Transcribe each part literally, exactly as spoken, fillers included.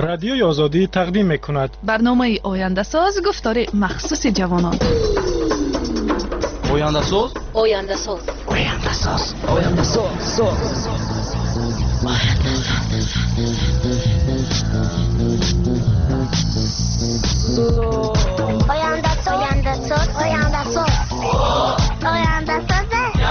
رادیوی آزادی تقدیم میکند برنامه آینده ساز گفتار مخصوص جوانان. آینده ساز آینده ساز آینده ساز آینده ساز آینده ساز آینده ساز آینده ساز آینده ساز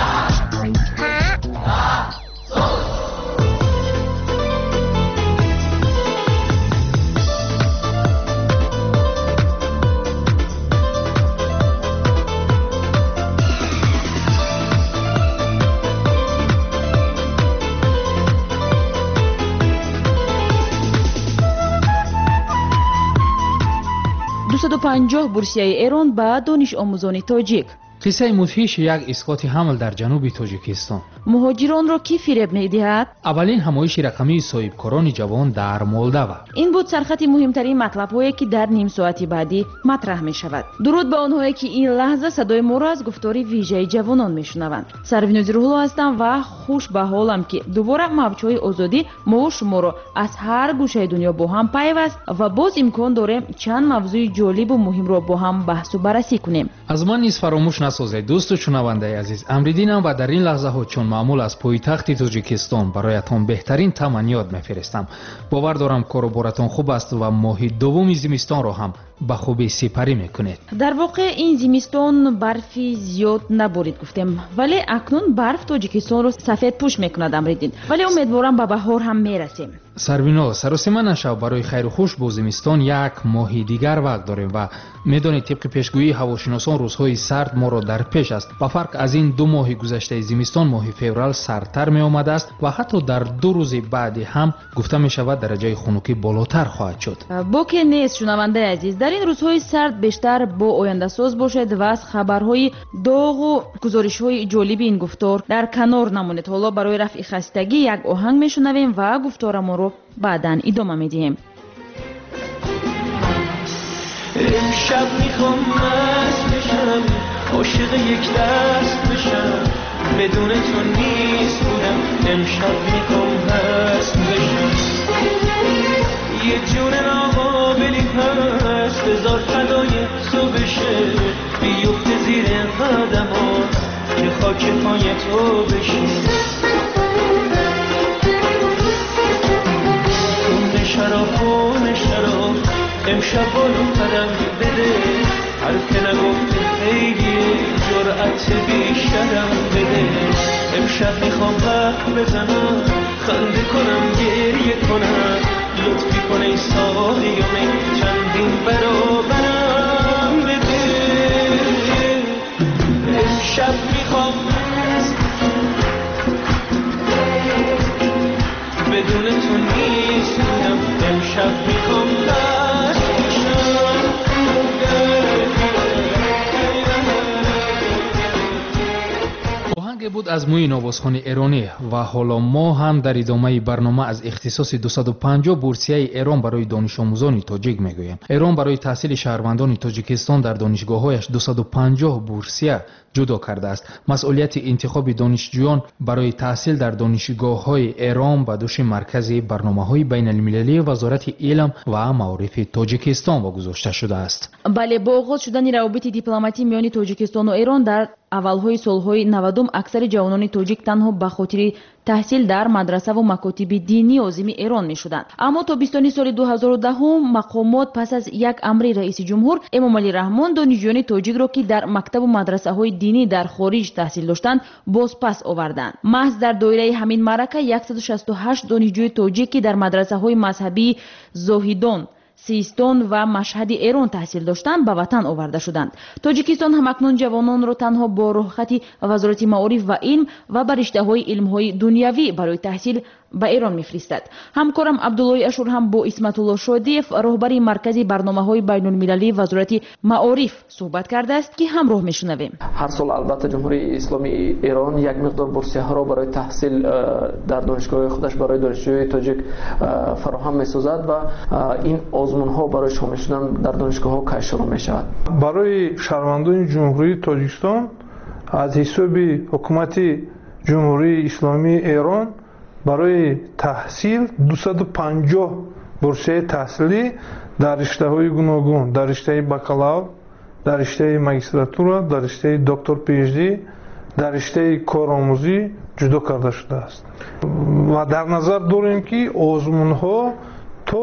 دویست و پنجاه بورسیه ایران به دانش آموزان تاجیک. قصه مدهش یک اسقاط حمل در جنوب تاجیکستان. مهاجران را کی فریب می‌دهد؟ اولین همایش رقمی صاحبکاران جوان در مولداوا. این بود سرخط مهمترین مطلب‌هایی که در نیم ساعتی بعدی مطرح می‌شود. درود به آنهایی که این لحظه صدای ما را از گفتار ویژه جوانان می‌شنوند. سروینوز روح‌الله هستم و خوش به حالم که دوباره موج‌های آزادی ما و شما را از هر گوشه دنیا با هم پیوست و باز امکان داریم چند موضوع جالب و مهم را با هم بحث و بررسی کنیم. از من نیز فراموش نسازید دوست و شنونده عزیز، امریدینم و در این لحظه ها چون معمول از پایتخت تاجیکستان برایتان بهترین تمنیات میفرستم. باور دارم کار و بارتان خوب است و ماه دوم زمستان را هم به خوبی سپری میکنید. در واقع این زمستان برفی زیاد نبارید گفتیم، ولی اکنون برف تاجیکستان رو سفید پوش میکند امریدین، ولی امیدوارم به بهار هم میرسیم. سروینا سراسیمه نشو، برای خیر و خوش با زمستان یک ماه دیگر وقت داریم و میدانید طبق پیشگویی هواشناسان روزهای سرد ما را در پیش است. با فرق از این دو ماه گذشته زمستان ماه فوریه سردتر می آمده است و حتی در دو روز بعدی هم گفته می شود درجه خنکی بالاتر خواهد شد. با که نیست شنونده عزیز، در این روزهای سرد بیشتر با آینده ساز باشید و از خبرهای داغ و گزارش‌های جالب این گفتار در کنار نمونید. حالا برای رفع خستگی یک آهنگ میشنویم و گفتار ما رو بعداً ادامه میدیم. امشب میخوام مست بشم، عاشق یک دست بشم، بدون تو نیست بودم. امشب میخوام مست بشم، یه جون ناقابلی هست، بذار فدای تو بشه، بیفته زیر قدمات که خاک پای تو بشه. خونه شراب خونه شراب امشب بالو قدم بده، هر که نگفته خیلی جرأت بیشترم بده. امشب میخوام وقت بزنم، خنده کنم گریه کنم، لطفی کن ای ساقیانه چندین برابرم بده. امشب میخوام بدون تو نیست بودم. امشب میخوام بود از موی نوازخوان ایرانی و حالا ما هم در ادامه برنامه از اختصاص دویست و پنجاه بورسیه ایران برای دانش آموزان تاجیک میگوییم. ایران برای تحصیل شهروندان تاجیکستان در دانشگاه‌هایش دویست و پنجاه بورسیه جدا کرده است. مسئولیت انتخاب دانشجویان برای تحصیل در دانشگاه‌های ایران به دوش مرکز برنامه‌های بین‌المللی وزارت علم و معارف تاجیکستان واگذاشته شده است. بله، با آغاز شدن روابط دیپلماتی میان تاجیکستان و ایران در اولهای سالهای نودم اکثر جوانان تاجیک تنها به خاطر تحصیل در مدرسه و مکاتب دینی عظیم ایران می شدند. اما تابستان سال دو هزار و ده مقامات پس از یک امر رئیس جمهور امام علی رحمان دانشجویان تاجیک را که در مکتب و مدرسه های دینی در خارج تحصیل داشتند باز پس آوردند. محض در دایره همین معرکه صد و شصت و هشت دانشجوی تاجیک که در مدرسه های مذهبی زاهدان، سیستان و مشهد ایران تحصیل داشتند به وطن آورده شدند. تاجیکستان هم اکنون جوانان را تنها با رخصت وزارت معارف و علم و بر رشته‌های علم‌های دنیوی برای تحصیل به ایران می‌فرستد. همکارم عبدالله اشور هم با اسمت الله شادیف راهبر مرکز برنامه‌های بین‌المللی وزارت معارف صحبت کرده است که همراه می‌شنویم. هر سال البته جمهوری اسلامی ایران یک مقدار بورسیه‌ها را برای تحصیل در دانشگاه خودش برای دانشجوی تاجیک فراهم می‌سازد و این آزمون‌ها برای شامل شدن در دانشگاه‌ها کاهش شروع می‌شود. برای شهروندان جمهوری تاجیکستان از حساب حکومت جمهوری اسلامی ایران برای تحصیل دویست و پنجاه бурсияи таҳсилӣ дар риштаҳои гуногун, дар риштаи бакалавр, дар риштаи магистратура, дар риштаи доктор PhD, дар риштаи коромӯзӣ ҷудо карда шудааст. Ва дар назар дорем ки озмунҳо то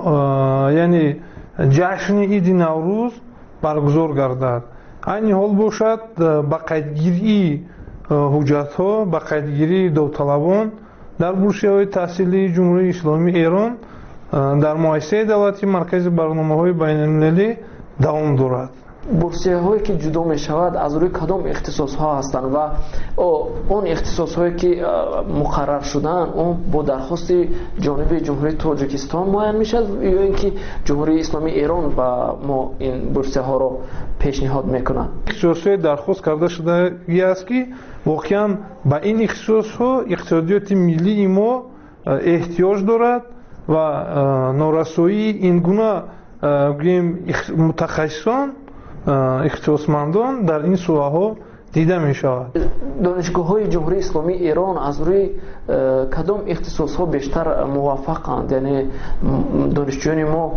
яъне ҷашни иди наврӯз баргузор гардад. айни ҳол бошад ба қайдгирии ҳуҷҷатҳо, ба қайдгирии довталабон дар бурсияҳои таҳсилии ҷумҳурии исломии Эрон дар муассисаи давлати маркази барномаҳои байналмилалӣ давом дорад. бурсияҳое ки ҷудо мешавад аз рӯи кадом ихтисосҳо ҳастанд ва он ихтисосҳое ки муқаррар шудаанд он бо дархости ҷониби ҷумҳурии Тоҷикистон муайян мешавад ё ин ки ҷумҳурии исломии Эрон ба мо ин бурсияҳоро пешниҳод мекунад? ихтисосҳои дархост карда шудагӣ аст ки воқеан ба ин ихтисосҳо иқтисодиёти миллии мо эҳтиёҷ дорад ва норасоии ин гуна гӯем мутахассисон ихтисосмандон дар ин соҳаҳо дида мешавад. донишгоҳҳои ҷумҳурии исломии Эрон аз рӯи кадом ихтисосҳо бештар муваффақанд? яъне донишҷӯёни мо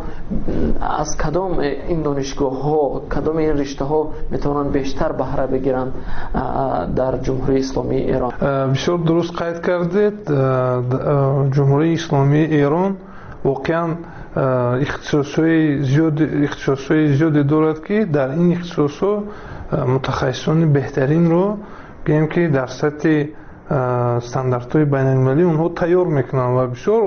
аз кадом ин донишгоҳҳо, кадом ин риштаҳо метавонанд бештар баҳра бигиранд дар ҷумҳурии исломии Эрон? бисёр дуруст қайд кардед. ҷумҳурии исломии Эрон воқеан ихтисосҳои зиёди ихтисосҳои зиёде дорад ки дар ин ихтисосҳо мутахассисони беҳтаринро гӯем ки дар сатҳи стандартҳои байналмилалӣ онҳо тайёр мекунанд ва бисёр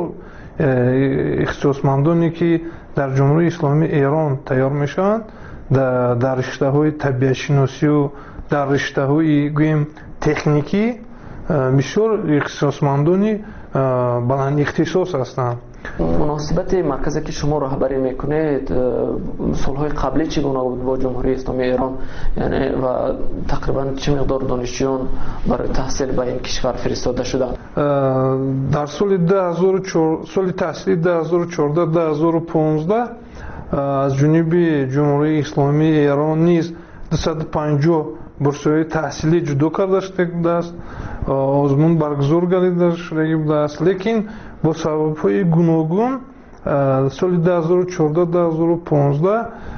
ихтисосмандоне ки дар ҷумҳурии исломии Эрон тайёр мешаванд дар риштаҳои табиатшиносию дар риштаҳои гӯем техникӣ бисёр ихтисосмандони баландихтисос ҳастанд. муносибати марказе ки шумо раҳбарӣ мекунед солҳои қаблӣ чӣ гуна буд бо ҷумҳурии исломии Эрон, яъне ва тақрибан чӣ миқдор донишҷӯён барои таҳсил ба ин кишвар фиристода шуданд? дар соли соли таҳсилии ду ҳазору чордаҳ ду ҳазору понздаҳ аз ҷониби ҷумҳурии исломии Эрон низ дусаду панҷоҳ бурсияҳои таҳсилӣ ҷудо карда шудааст, озмун баргузор гардида шудагӣ будааст, лекин бо сабабҳои гуногун соли ду ҳазору чордаҳ ду ҳазору понздаҳ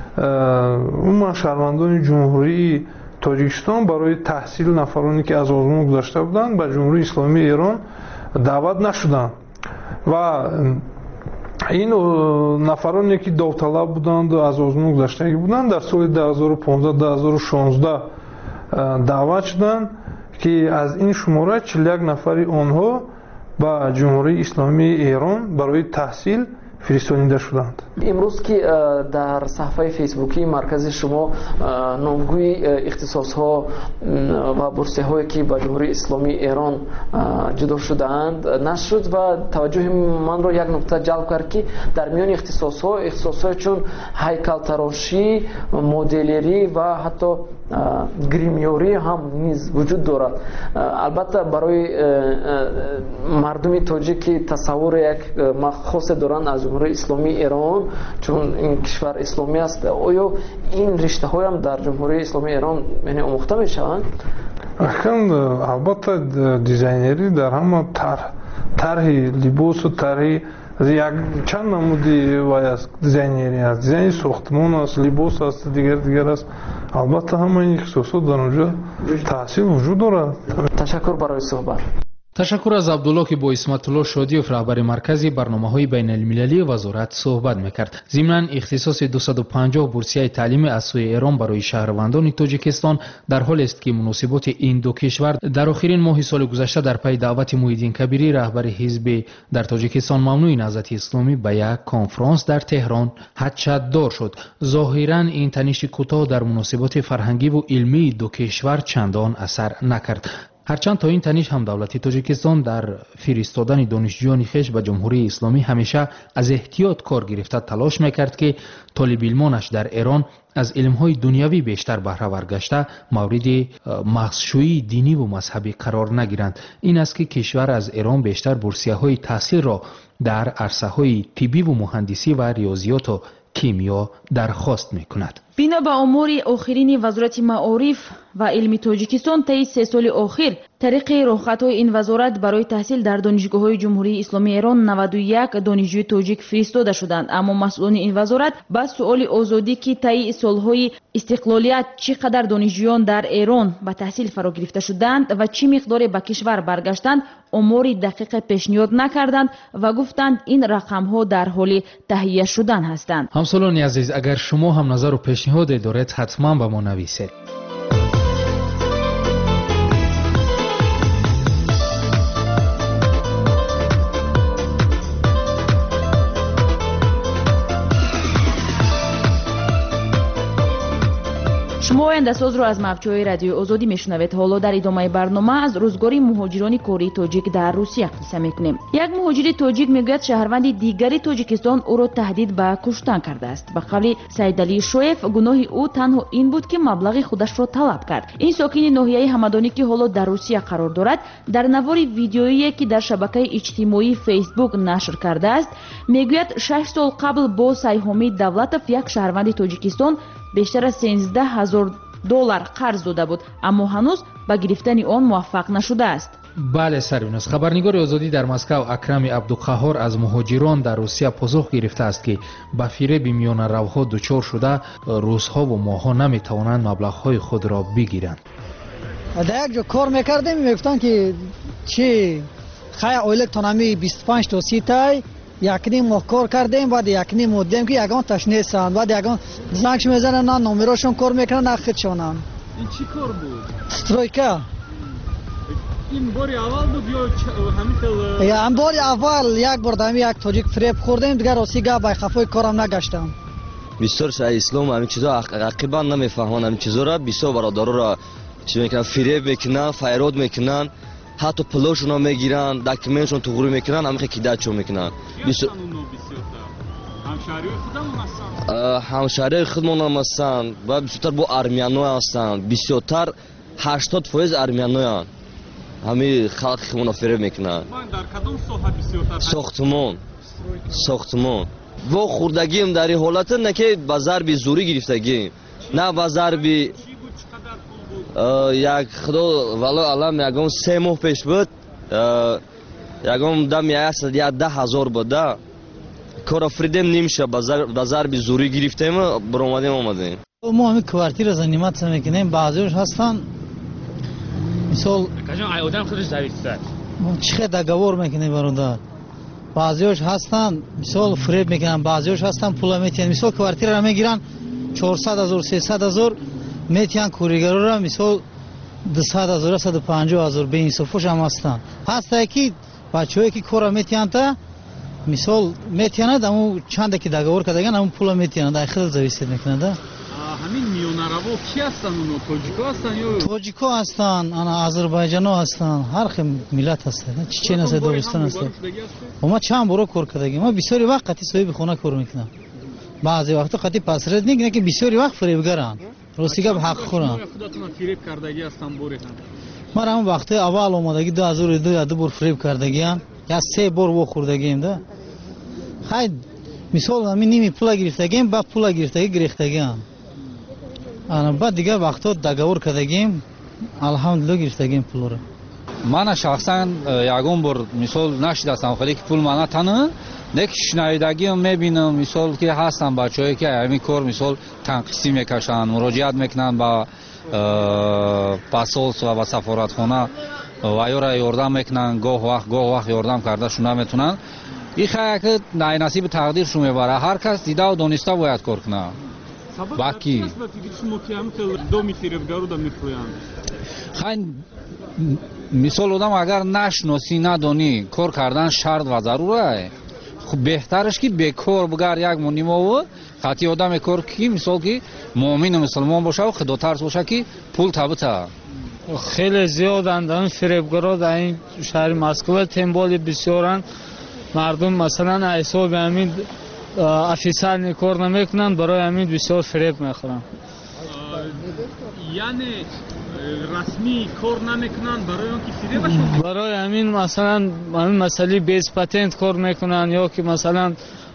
умуман шаҳрвандони ҷумҳурии Тоҷикистон барои таҳсил нафароне ки аз озмун гузашта буданд ба ҷумҳурии исломии Эрон даъват нашуданд ва ин нафароне ки довталаб буданду аз озмун гузаштагӣ буданд дар соли ду ҳазору понздаҳ ду ҳазору шонздаҳ даъват шуданд ки аз ин шумора чил як нафари онҳо ба ҷумҳурии исломии Эрон барои таҳсил фиристонида шуданд. имрӯз ки дар саҳифаи фейсбукии маркази шумо номгӯи ихтисосҳо ва бурсияҳое ки ба ҷумҳурии исломии Эрон ҷудо шудаанд нашр шуд ва таваҷҷӯҳи манро як нукта ҷалб кард ки дар миёни ихтисосҳо ихтисосҳое чун ҳайкалтарошӣ, моделерӣ ва ҳатто гримёрӣ ҳам низ вуҷуд дорад. албатта барои мардуми тоҷик ки тасаввури як хосе доранд аз ҷумҳурии исломии Эрон, чун ин кишвар исломӣ аст, оё ин риштаҳои ҳам дар ҷумҳурии исломии Эрон яъне омӯхта мешаванд? акан албатта дизайнерӣ дар ҳама тарҳи либосу тарҳи як чанд намуди вай аст. дизайнерӣ аст, дизайни сохтмон аст, либос аст, дигар дигар аст. албатта ҳама ин ихтисосот дар онҷо таҳсил вуҷуд дорад. ташаккур барои суҳбат. ташаккур аз абдулло ки бо исматулло шодиев раҳбари маркази барномаҳои байналмилалии вазорат суҳбат мекард. зимнан ихтисоси дусаду панҷоҳ бурсияи таълимӣ аз сӯи Эрон барои шаҳрвандони Тоҷикистон дар ҳолест ки муносиботи ин ду кишвар дар охирин моҳи соли гузашта дар пайи даъвати Муҳиддин Кабирӣ раҳбари ҳизби дар Тоҷикистон мамнӯи наҳзати исломӣ ба як конфронс дар Теҳрон ҳаҷҷатдор шуд. зоҳиран ин таниши кӯтоҳ дар муносиботи фарҳангиву илмии ду кишвар чандон асар накард. ҳарчанд то ин таниш ҳам давлати Тоҷикистон дар фиристодани донишҷӯёни хеш ба ҷумҳурии исломӣ ҳамеша аз эҳтиёт кор гирифта талош мекард ки толибилмонаш дар Эрон аз илмҳои дунявӣ бештар баҳравар гашта мавриди мағзшӯии диниву мазҳабӣ қарор нагиранд. ин аст ки кишвар аз Эрон бештар бурсияҳои таҳсилро дар арсаҳои тиббиву муҳандисӣ ва риёзиёту кимиё дархост мекунад. бино ба омори охирини вазорати маориф ва илми тоҷикистон таи се соли охир тариқи роҳхатҳои ин вазорат барои таҳсил дар донишгоҳҳои ҷумҳурии исломии эрон наваду як донишҷӯи тоҷик фиристода шуданд. Аммо масъулони ин вазорат ба суоли озодӣ ки таи солҳои истиқлолият чӣ қадар донишҷӯён дар эрон ба таҳсил фаро гирифта шуданд ва чӣ миқдоре ба кишвар баргаштанд омори дақиқе пешниҳод накарданд ва гуфтанд ин рақамҳо дар ҳоли таҳия шудан ҳастанд. ҳамсолони азиз, агар шумо ҳам назару пешниҳоде доред, ҳатман ба мо нависед. шумо ояндасозро аз мавҷҳои радиои озодӣ мешунавед. ҳоло дар идомаи барнома аз рӯзгори муҳоҷирони кории тоҷик дар русия қисса мекунем. як муҳоҷири тоҷик мегӯяд шаҳрванди дигари тоҷикистон ӯро таҳдид ба куштан кардааст. ба қавли саидалии шоев, гуноҳи ӯ танҳо ин буд ки маблағи худашро талаб кард. ин сокини ноҳияи ҳамадонӣ ки ҳоло дар русия қарор дорад, дар навори видеое ки дар шабакаи иҷтимоӣ фейсбук нашр кардааст, мегӯяд шаш сол қабл бо сайҳоми давлатов як шаҳрванди тоҷикистон бештар аз сенздаҳ ҳазор доллар қарз дода буд, аммо ҳанӯз ба гирифтани он муваффақ нашудааст. бале сарвинос, хабарнигори озодӣ дар Москав Акрами Абдуқаҳҳор аз муҳоҷирон дар Русия посух гирифтааст ки ба фиреби миёнаравҳо дучор шуда рӯзҳову моҳҳо наметавонанд маблағҳои худро бигиранд. дар як ҷо кор мекардем, мегуфтанд ки чи хай оилатонами бисту панҷ то си тай якним моҳ кор кардем, баъд якним моҳ дидем ки ягон таш нестанд, баъд ягон занг мезананд, на номерошон кор мекунанд, на худшонанд. ин чӣ кор буд? стройка. ин бори аввал буд ё ҳамин я ам бори аввал як бор дами як тоҷик фиреб хӯрдем, дигар роси гап байхафои корам нагаштам. бисёр шаҳри ислом ҳамин чизо ақибан намефаҳманд, ҳамин чизоро бисёр бародароро чӣ мекунанд, фиреб мекунанд, файрод мекунанд, ҳатто пулошонро мегиранд, документшон туғрӣ мекунанд, ҳамин кидачо мекунанд. ҳамшаҳриҳои худмон ҳам ҳастанд ва бисёртар бо армяно ҳастанд, бисёртар ҳаштод фоиз армяноянд. ҳамин халқи худмонро фиреб мекунанд. дар кадом соҳа бисёртар? сохтмон. сохтмон. во хӯрдагием дар ин ҳолата на ки ба зарби зӯрӣ гирифтагием, на ба зарби як худо вало алам ягон се моҳ пеш буд, ягон дам ядаҳ ҳазор буда. кора фридем нимша ба зарби зӯрӣ гирифтем, биромадем омадем. мо ҳамин квартира заниматся мекунем, баъзеош ҳастанд мисол одам худаш зависад. чихе договор мекунем бародар. баъзеош ҳастанд мисол фреб мекунанд, баъзеош ҳастанд пула метиҳанд. мисол квартираро мегиранд чорсад ҳазор сесад ҳазор, метиҳанд кӯригарора мисол дусад ҳазор саду панҷоҳ ҳазор, беинсофош ҳам ҳастанд. ҳастае ки бачаҳое ки кора метиҳанда мисол метиҳанад, аму чанде ки договор кардаган аму пула метиҳанад, ай хел зависед мекунад. ҳамин миёнараво ки ҳастанд? уно тоҷико ҳастанд ё тоҷико ҳастанд, ана озарбойҷано ҳастанд, ҳар хел миллат ҳастанд, чечен ҳастанд, догистон ҳастанд. ма чанд боро кор кардагем, ма бисёри вақт қати соҳиби хона кор мекунам, баъзе вақто қати посредник, не ки бисёри вақт фиребгаранд, рости гап ҳақхӯранд. худатон фиреб кардагӣ ҳастанд бори ҳам? ман ҳамон вақтҳои аввал омадагӣ ду ҳазору ду ду бор фиреб кардагиам, я се бор во хӯрдагием да. хай мисол ҳамин ними пула гирифтагием, ба пула гирифтагӣ гирехтагиам. ана ба дигар вақтҳо договор кардагием, алҳамдулилло гирифтагием пулро. ман шахсан ягон бор мисол нашидастам, вале ки пул мана тана нек шунавидагиам мебинам, мисол ки ҳастан бачаҳое ки ҳамин кор мисол танқисӣ мекашанд, муроҷиат мекунанд ба посолство ва сафоратхона ва ёра ёрдам мекунанд, гоҳ вақт гоҳ вақт ёрдам карда шуна метунанд. ин хаяки найнасиби тақдир шу мебара, ҳар кас дида ва дониста бояд кор кунад. баки хай мисол одам агар нашносӣ надонӣ кор кардан шарт ва зарура, хуб беҳтараш ки бекор бигар як монимову қати одаме кор ки мисол ки муъмину мусулмон боша ва худотарс боша ки пул табита. хеле зиёданд ин фиребгаро дар ин шаҳри Москва, темболи бисёранд. мардум масалан ҳисоби ҳамин официални кор намекунанд, барои ҳамин бисёр фиреб мехӯранд. яъне расмӣ кор намекунанд барои он ки фиребашон? барои ҳамин масалан ҳамин масъалаи без патент кор мекунанд, ё ки масалан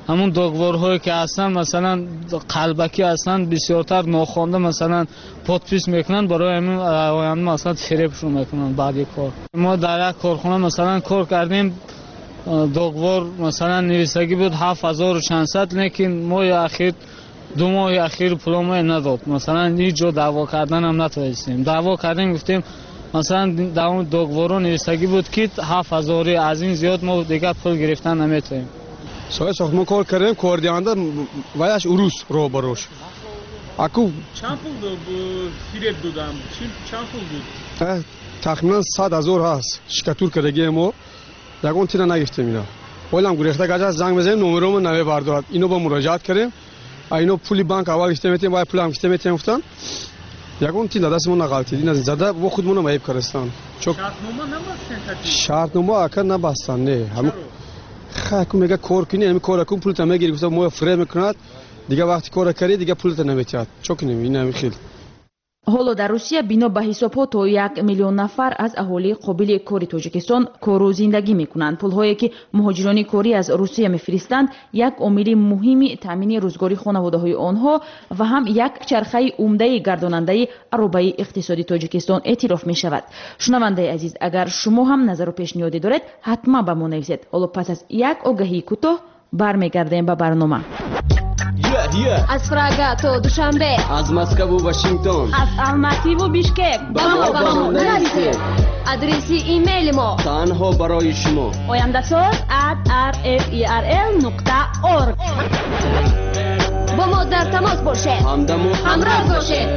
همون دوگوارهایی که هستن مثلا قلبکی هستن بسیارتر ناخوانده مثلا پادپیس میکنن برای همین آینده مثلا فریبشون میکنن بعد یک کار. ما در یک کارخانه مثلا کار کردیم دوگوار مثلا نویسگی بود هفت هزار و چند صد لیکن ماه اخیر دو ماه اخیر پولم نداد مثلا هیچ جا دعوا کردن هم نتونستیم دعوا کردیم گفتیم مثلا در اون دوگوارو نویسگی بود که هفت هزاری از این زیاد ما دیگه پول گرفتن نمیتونیم. سایه ساختمان کار کردیم کار دیانده ویش اروس رو بروش اکو چند پول دو فریب دادم چند پول بود؟ تخمینا صد هزار هست شکتور کردگی ما یکون تینا نگفتیم اینا ولم گریخته گجا زنگ بزنیم نمرمون نوی بردارد اینو با مراجعت کردیم اینو پولی بانک اول گفتیم میتیم وای پول هم گفتیم میتیم گفتن یکون تینا دستمون نغلطید این از زده و خودمون معیب کردستان شرط نامه نبستن شرط نامه اکر نبستن نه هم خاکو میگه کار کنی همین کار کن پولت میگیری گفتم ما فریم میکند دیگه وقتی کار کردی دیگه پولت نمیتیاد چوکنیم این همین خیلی. ҳоло дар русия бино ба ҳисобҳо то як миллион нафар аз аҳолии қобили кори тоҷикистон кору зиндагӣ мекунанд. пулҳое ки муҳоҷирони корӣ аз русия мефиристанд як омили муҳими таъмини рӯзгори хонаводаҳои онҳо ва ҳам як чархаи умдаи гардонандаи аробаи иқтисоди тоҷикистон эътироф мешавад. шунавандаи азиз, агар шумо ҳам назару пешниҳоде доред ҳатман ба мо нависед. ҳоло пас аз як огаҳии кӯтоҳ бармегардем ба барнома. از فرага то душанбе از مسکو و واشنگتن از алматӣ و бишкек ба мо ба мо нависед. адреси имейли мо танҳо барои шумо oyandasоз at r f e r l нуқта org. با ما در تماس باشед ҳамдамо ҳамроҳ бошед.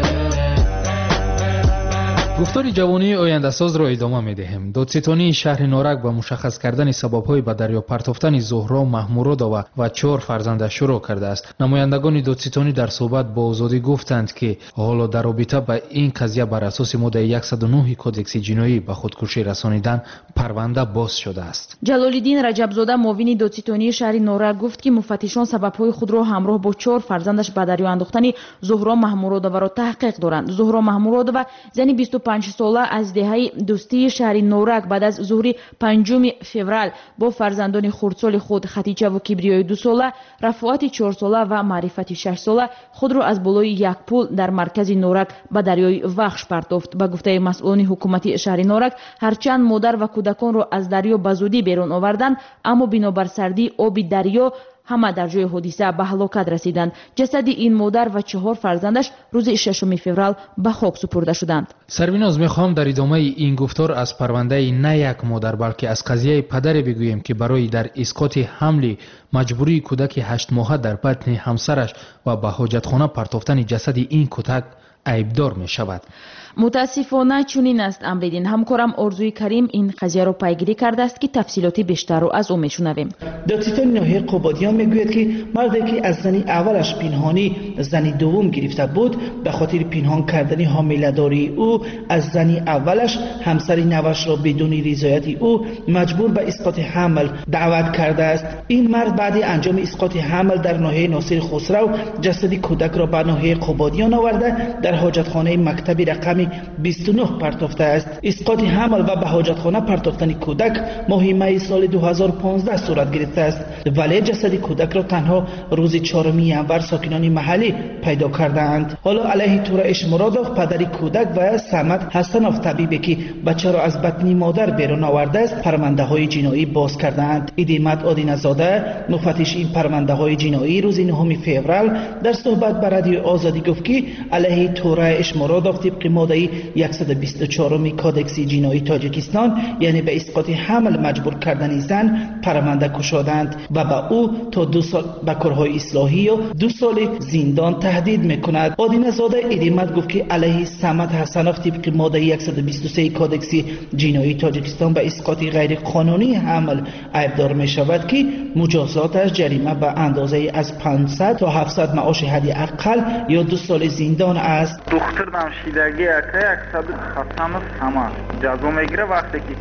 гуфтори ҷавонии ояндасозро идома медиҳем. додситонии шаҳри норак ба мушаххас кардани сабабҳои ба дарё партофтани зуҳро маҳмуродова ва чор фарзандаш шурӯъ кардааст. намояндагони додситонӣ дар суҳбат бо озодӣ гуфтанд ки ҳоло дар робита ба ин қазия бар асоси моддаи яксаду нӯҳи кодекси ҷиноӣ ба худкушӣ расонидан парванда боз шудааст. ҷалолиддин раҷабзода муовини додситонии шаҳри норак гуфт ки муфаттишон сабабҳои худро ҳамроҳ бо чор фарзандаш ба дарё андохтани зуҳро маҳмуродоваро таҳқиқ доранд. зуҳро маҳмуродова зани бисту панҷ сола аз деҳаи дӯстии шаҳри норак баъд аз зуҳри панҷуми феврал бо фарзандони хурдсоли худ хатичаву кибриёи ду сола, рафоати чор сола ва маърифати шаш сола худро аз болои як пул дар маркази норак ба дарёи вахш партофт. ба гуфтаи масъулони ҳукумати шаҳри норак, ҳарчанд модар ва кӯдаконро аз дарё ба зудӣ берун оварданд, аммо бинобар сардии оби дарё ҳама дар ҷои ҳодиса ба ҳалокат расиданд. ҷасади ин модар ва чаҳор фарзандаш рӯзи шашуми феврал ба хок супурда шуданд. сарвиноз мехоҳам дар идомаи ин гуфтор аз парвандаи на як модар балки аз қазияи падаре бигӯем ки барои дар исқоти ҳамли маҷбурии кӯдаки ҳаштмоҳа дар батни ҳамсараш ва ба ҳоҷатхона партофтани ҷасади ин кӯдак айбдор мешавад. мутаассифона чунин аст амридин. ҳамкорам орзуи карим ин қазияро пайгирӣ кардааст ки тафсилоти бештарро аз ӯ мешунавем. додситони ноҳияи қободиён мегӯяд ки марде ки аз зани аввалаш пинҳонӣ зани дуввум гирифта буд, ба хотири пинҳон кардани ҳомиладории ӯ аз зани аввалаш ҳамсари навашро бидуни ризояти ӯ маҷбур ба исқоти ҳамл даъват кардааст. ин мард баъди анҷоми исқоти ҳамл дар ноҳияи носири хусрав ҷасади кӯдакро ба ноҳияи қободиён оварда дар ҳоҷатхонаи мактаби рақами бисту нӯҳ партофта аст. исқоти ҳамл ва ба ҳоҷатхона партофтани кӯдак моҳи майи соли ду ҳазору понздаҳ сурат гирифтааст, вале ҷасади кӯдакро танҳо рӯзи чорум январ сокинони маҳаллӣ пайдо кардаанд. ҳоло алайҳи Тура Ишмуродов, падари кӯдак, ва Самад Ҳасанов, табибе ки бачаро аз батни модар берун овардааст, парвандаҳои ҷиноӣ боз кардаанд. Идимат Одиназода, муфаттиши ин парвандаҳои ҷиноӣ, рӯзи нӯҳуми феврал дар суҳбат ба радиои Озодӣ гуфт ки алайҳи Тура Ишмуродов тибқи моддаи яксаду бисту чоруми кодекси ҷиноии Тоҷикистон, яъне ба исқоти ҳамл маҷбур кардани зан, парванда кушоданд ва ба ӯ то ду сол ба корҳои ислоҳӣ ё ду соли зиндон таҳдид мекунад. Одиназода идимат гуфт ки алайҳи Самад Ҳасанов тибқи моддаи яксаду бисту се кодекси ҷиноии Тоҷикистон ба исқоти ғайриқонунии ҳамл айбдор мешавад ки муҷозоташ ҷарима ба андозаи аз панҷсад то ҳафтсад маоши ҳадди аққал ё ду соли зиндон аст. духтар намшидаги ака яксаду Ҳасанов Самад ҷазо мегира вақте ки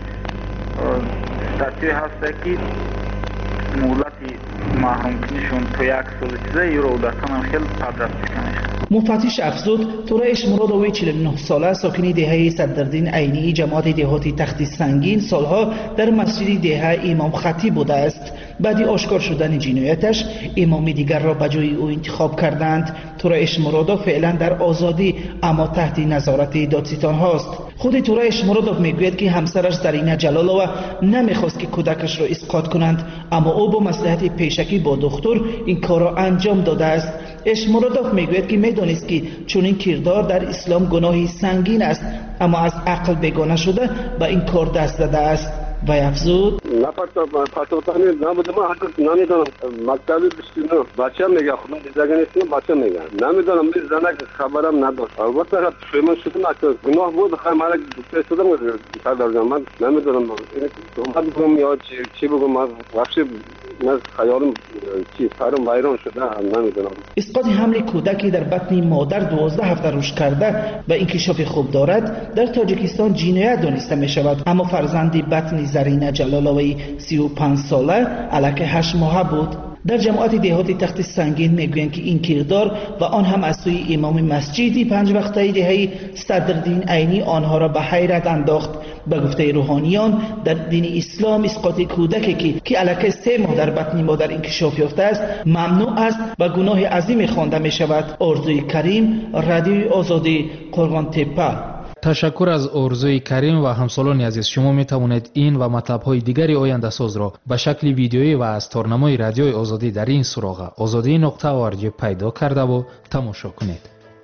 статюи ҳаста ки муҳлати маҳрумкунишон то як соли чиза юро одатан ҳам хел падрастика мешавад. муфаттиш афзуд, Тура Ишмуродови чилу нӯҳ сола, сокини деҳаи Саддардин Айнии ҷамоати деҳоти Тахти Сангин, солҳо дар масҷиди деҳа имом хатиб будааст. بعد آشکار شدن جنایتش امامی دیگر را به جای او انتخاب کردند. تورایش مرادوف فعلا در آزادی اما تحت نظارت دادستان هاست. خود تورایش مرادوف میگوید که همسرش زرینه جلالووا نمیخواست که کودکش را اسقاط کنند، اما او با مصلحت پیشکی با دکتر این کار را انجام داده است. اشمرودوف میگوید که میدانست که چون این کردار در اسلام گناهی سنگین است، اما از عقل بیگانه شده به این کار دست داده است. و افزود پاتوتانی نبوده، من حتی نمیدونم مکتبی بشتینو بچه هم نگه خودم دیزاگه نیستیم بچه هم نگه نمیدونم می زنک خبرم نداشت. البته خب شما شدم اکتر گناه بود خیلی من دوسته شدم سردار جان من نمیدونم اومد بگم یا چی بگم من وقتی من خیالم چی سرم ویران شده نمیدونم. اسقاط حمل کودکی در بطن مادر دوازده هفته رشد کرده و انکشاف خوب دارد در تاجیکستان جنایت دانسته می شود، اما فرزند بطن زرینه جلالوی سی و پنج ساله الک هشت ماهه بود. در جماعت دهات تخت سنگین میگویند که این کردار و آن هم از سوی امام مسجدی پنج وقته دهه صدرالدین عینی آنها را به حیرت انداخت. به گفته روحانیان در دین اسلام اسقاط کودکی که که الک سه ماه در بطن مادر انکشاف یافته است ممنوع است و گناه عظیم خوانده می شود. آرزوی کریم، رادیوی آزادی، قرغان تپه. تشکر از آرزوی کریم و همسالان عزیز. شما می توانید این و مطلب های دیگری آینده ساز را به شکل ویدیویی و از تارنمای رادیوی آزادی در این سراغ آزادی نقطه org پیدا کرده و تماشا کنید.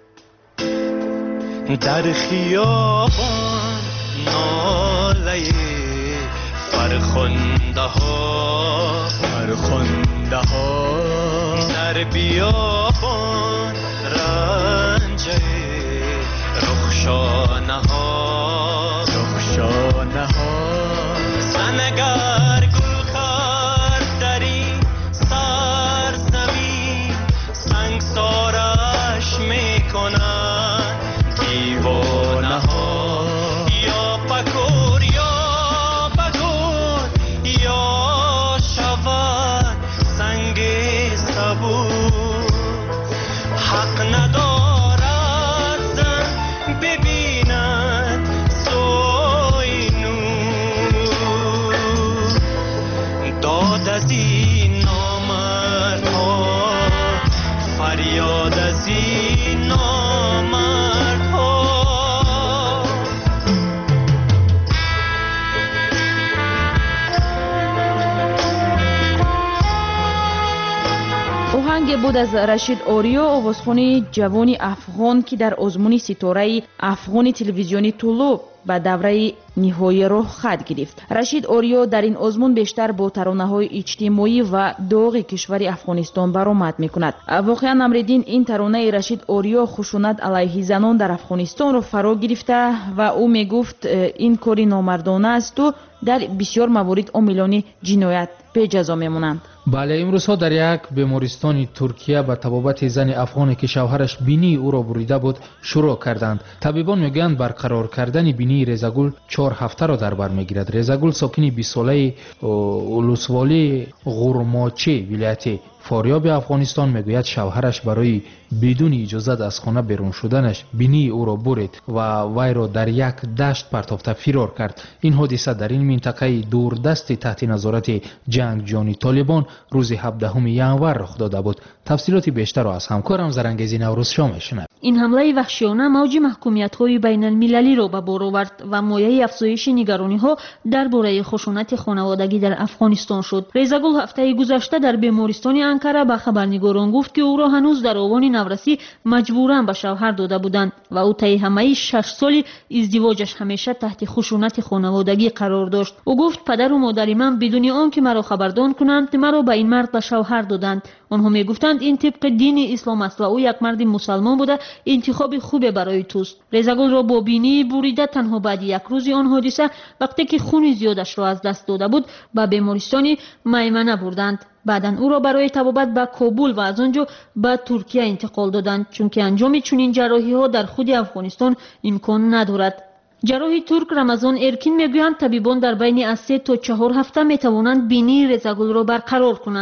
در خیابان ناله فرخنده ها فرخنده ها در بیابان رنجه رخشانه ها رخشانه ها سنگر گل کرد در این سرزمین سنگسارش میکنن دیوانه ها یا پکور یا بگور یا شود سنگ صبور حق ندارد ببینند سوی نور داد از این نامردها فریاد از این نامردها. آهنگ بود از رشید اوریو، آوازخوان جوانی افغان که در آزمون ستاره افغانی تلویزیونی طلوع به دوره نهایی را خط گرفت. رشید اوریو در این آزمون بیشتر با ترانه‌های اجتماعی و داغ کشور افغانستان برآمد می‌کند. واقعا نمردین این ترانه رشید اوریو خشونت علیه زنان در افغانستان را فرا گرفته و او میگفت این کاری نامردانه است و در بسیار موارد عاملان جنایت به جزا میمونند. بله، امروزها در یک بیمارستان ترکیه به طبابت زن افغانی که شوهرش بینی او را بریده بود شروع کردند. طبیبان میگویند برقرار کردن بینی رضاگل چهار هفته را در بر میگیرد. رضاگل ساکن بیست ساله ولسوالی غرماچه ولایت فاریاب افغانستان میگوید شوهرش برای بدون اجازه از خانه بیرون شدنش بینی او را برید و وی را در یک دشت پرتافته فرار کرد. این حادثه در این منطقه دوردست تحت نظارت جنگ جانی طالبان روز هفدهم ژانویه رخ داده بود. تفصیلات بیشتر را از همکارم زرنگیز نوروز شاه میشنوید. این حمله وحشیانه موج محکومیت‌های بین المللی را به بار آورد و مایه افزایش نگرانی‌ها درباره خشونت خانوادگی در افغانستان شد. رضاگل هفته گذشته در بیمارستان انکره به خبرنگاران گفت که او را هنوز در آوان نورسی مجبوراً به شوهر داده بودند و او طی همه شش سال ازدواجش همیشه تحت خشونت خانوادگی قرار داشت. او گفت پدر و مادر من بدون آنکه مرا خبردار کنند مرا به این مرد به شوهر دادند. آنها میگفتند این طبق دین اسلام است و او یک مرد مسلمان بوده، انتخاب خوب برای توست. رضاگل را با بینی بریده تنها بعد یک روز آن حادثه وقتی که خون زیادش را از دست داده بود به بیمارستان میمنه بردند. بعداً او را برای طبابت به کابل و از آنجا به ترکیه انتقال دادند چون که انجام چنین جراحی ها در خود افغانستان امکان ندارد. جراح ترک رمضان ارکین میگویند طبیبان در بین از سه تا چهار هفته میتوانند بینی رضاگل را برقرار کنند.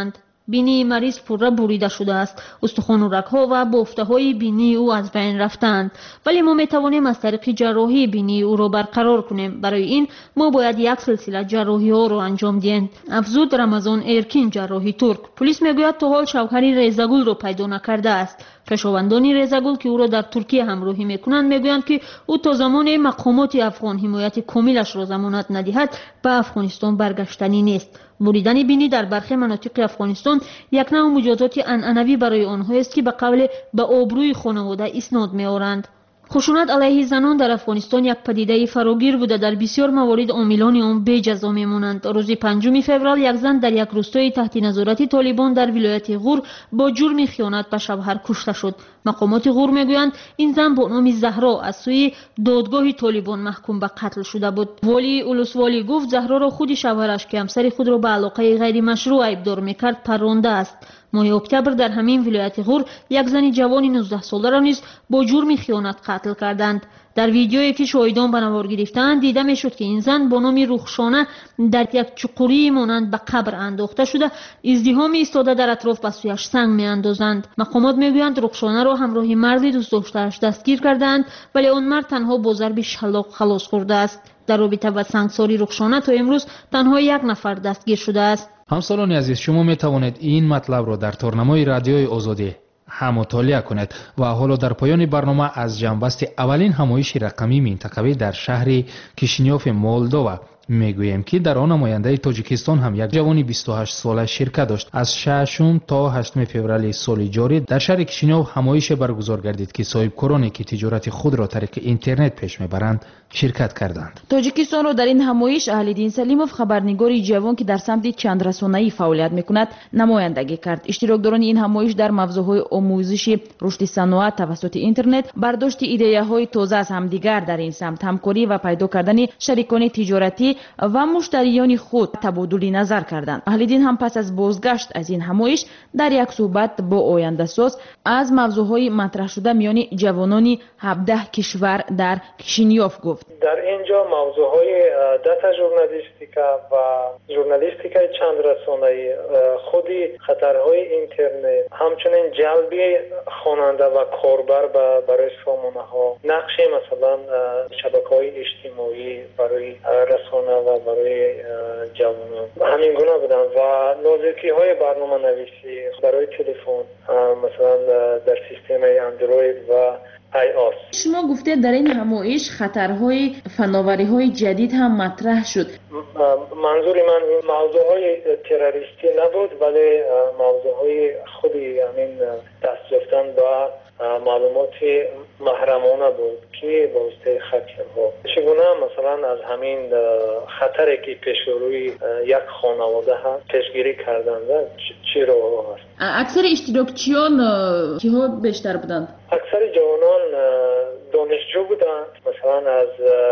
بینی مریض پوره بریده شده است. استخوان و رگ‌ها و بافته‌های بینی او از بین رفتند، ولی ما می‌توانیم از طریق جراحی بینی او را برقرار کنیم. برای این ما باید یک سلسله جراحی‌ها را انجام دهیم. افزود رمضان ایرکین، جراحی ترک. پلیس میگوید تا حال شوهر ریزگل را پیدا نکرده است. کشاورزان ریزگل که او را در ترکیه همراهی میکنند میگویند که او تا زمان مقامات افغان حمایت کاملش را ضمانت ندهد به افغانستان برگشتنی نیست. بریدن بینی در برخی مناطق افغانستان یک نوع مجازات عنعنوی برای آنها است که به قول به آبروی خانواده اسناد می‌آورند. خشونت علیه زنان در افغانستان یک پدیده فراگیر بوده. در بسیار موارد عاملان آن بی جزا میمانند. روز پنجم فوریه یک زن در یک روستای تحت نظارت طالبان در ولایت غور با جرم خیانت به شوهر کشته شد. مقامات غور میگویند این زن با نام زهرا از سوی دادگاه طالبان محکوم به قتل شده بود. ولی اولسوالی گفت زهرا را خود شوهرش که همسر خود را به علاقه غیر مشروع ایبدار میکرد پرانده است. ماه اکتبر در همین ولایت غور یک زن جوان نوزده ساله را نیز با جرم خیانت قتل کردند. در ویدیویی که شاهدان به نوار گرفتند دیده میشد که این زن با نام رخشانه در یک چقوری مانند به قبر انداخته شده ازدحام ایستاده در اطراف به سویش سنگ میاندازند. مقامات میگویند رخشانه را همراه مردی دوست داشتهاش دستگیر کردند، ولی آن مرد تنها با ضرب شلاق خلاص خورده است. در رابطه با سنگساری رخشانه تا امروز تنها یک نفر دستگیر شده است. همسالان عزیز، شما می توانید این مطلب را در تورنمای رادیوی آزادی هم مطالعه کنید و حالا در پایان برنامه از جنبست اولین همایش رقمی منطقوی در شهر کیشینیوف مولدووا میگوییم که در آن نماینده تاجیکستان هم یک جوانی بیست و هشت ساله شرکت داشت. از ششم تا هشتم فوریه سال جاری در شهر کیشینیوف همایش برگزار گردید که صاحبکارانی که تجارت خود را طریق اینترنت پیش میبرند شرکت کردند. تاجیکستان را در این همایش اهل‌دین سلیموف، خبرنگاری جوان که در سمت چند رسانه‌ای فعالیت میکند، نمایندگی کرد. اشتراکداران این همایش در موضوعهای آموزشی، رشد صنعت توسط اینترنت، برداشت ایده‌های تازه از همدیگر در این سمت، همکاری و پیدا کردن شریکان تجارتی و مشتریان خود تبادل نظر کردند. اهل‌دین هم پس از بازگشت از این همایش در یک صحبت با آینده ساز از موضوعهای مطرح شده میان جوانان هفده کشور در کیشینیوف گفت. در اینجا موضوعهای داتا ژورنالیستیکا و ژورنالیستیکای چند رسانه‌ای، خودی خطرهای اینترنت، همچنین جلبی خواننده و کاربر برای سامانه‌ها، نقش مثلا شبکه‌های اجتماعی برای رسانه و برای جوانان همین گونه بودن و نازکی‌های برنامه نویسی برای تلفن، مثلا در سیستم اندروید و آی او اس. شما گفته در این همایش خطرهای فناوری‌های جدید هم مطرح شد. منظور من موضوعهای تروریستی نبود، ولی موضوعهای خودی همین دست یافتن با معلومات محرمانه بود که با واسطه هکرها چگونه مثلا از همین خطری که پیش روی یک خانواده هست پیشگیری کردن چی راه هست. اکثر اشتراکچیان کیها بیشتر بودند؟ اکثر جوانان دانشجو بودند، مثلا از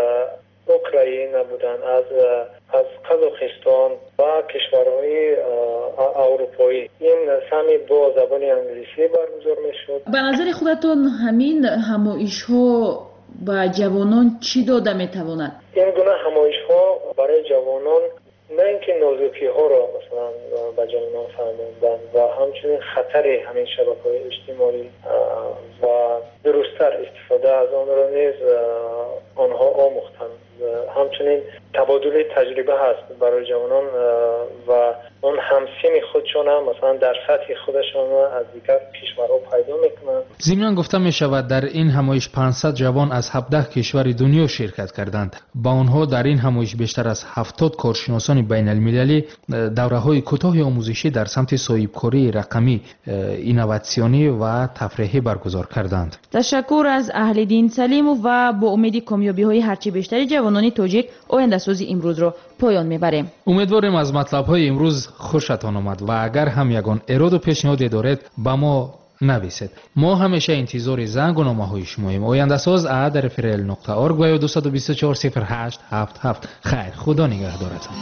اوکراین بودند، از از قزاقستان و کشورهای اروپایی. این سمی با زبان انگلیسی برگزار میشد. به نظر خودتون همین همایش ها با جوانان چی داده میتواند؟ این گونه همایش ها برای جوانان نه اینکه نازکی ها را مثلا به جوانان فهموندن و همچنین خطر همین شبکه‌های اجتماعی و درست‌تر استفاده از آن را نیز آنها آموختند. همچنین تبادل تجربه هست برای جوانان و اون همسین خودشون هم مثلا در سطح خودشون از دیگر کشورها پیدا میکنند. ضمناً گفته می شود در این همایش پانصد جوان از هفده کشور دنیا شرکت کردند. با آنها در این همایش بیشتر از هفتاد کارشناسان بین المللی دوره‌های کوتاه آموزشی در سمت صاحبکاری رقمی، اینوواسیونی و تفریحی برگزار کردند. تشکر از اهل‌دین سلیموف و با امید کامیابی‌های هرچی بیشتری جوانان تاجیک آینده سازی امروز را پایان میبریم. امیدواریم از مطلب‌های امروز خوشتان آمد و اگر هم یگان اراد و پیشنهادی دارید با ما نویسید. ما همیشه انتظار زنگ و نامه‌های شماییم. آینده ساز ات رفرل نقطه اورگ و دو دو چهار صفر هشت هفت هفت. خیر، خدا نگهدارتان.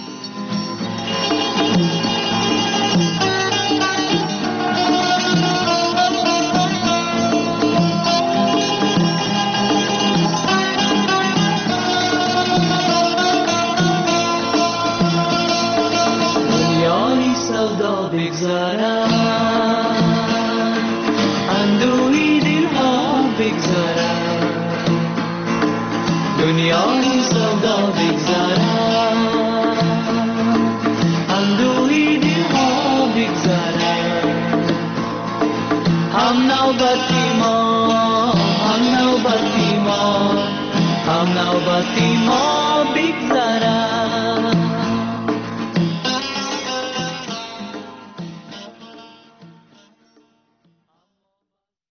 بگذارم بگذرد دنیای سودا بگذرد اندوهی دلها بگذرد هم نوبتی ما هم نوبتی ما هم نوبتی ما بگذرد